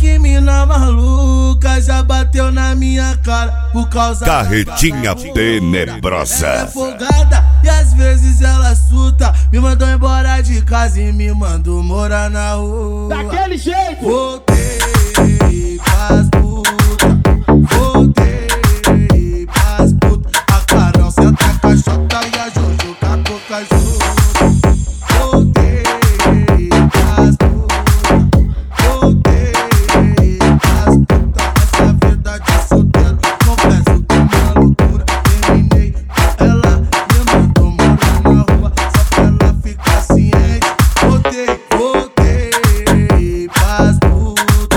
que mina maluca já bateu na minha cara por causa Carretinha tenebrosa. Ela é folgada e às vezes ela surta. Me mandou embora de casa e me mandou morar na rua. Daquele jeito! Voltei pras puta, voltei pras puta. A Carol senta a caixota e a Jojo com a boca junto. Voltei pras puta, voltei pras puta. Essa vida de solteiro, confesso que é uma loucura. Terminei com ela, me mandou morar na rua só pra ela ficar ciente. Voltei pras puta,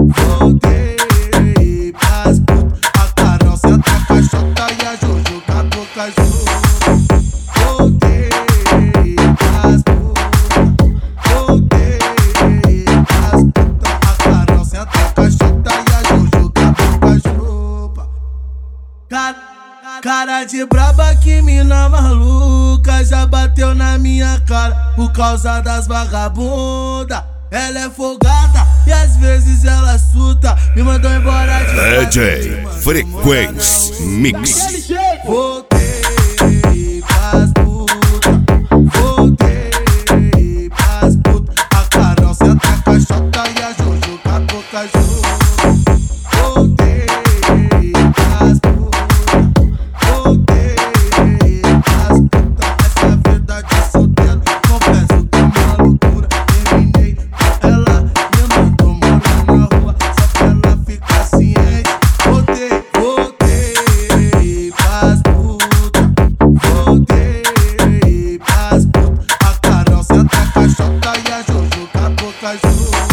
voltei pras puta. A Carol senta a caixota e a Jojo com a boca junto. Voltei pras puta, voltei pras puta. A Carol senta a caixota e a Jojo com a boca junto. Cara de braba que mina maluca já bateu na minha cara por causa das vagabunda. Ela é folgada e às vezes ela surta. Me mandou embora de casa. DJ Frequência Mix. Daquele jeito! Voltei pras puta, voltei pras puta. A Carol senta a caixota e a Jojo com a boca junto. Voltei pras puta, voltei pras puta. Essa vida de solteiro, confesso que é uma loucura. Terminei com ela, me mandou morar na rua só pra ela ficar ciente. Voltei pras puta, voltei pras puta. A Carol senta a caixota e a Jojo com a boca junto.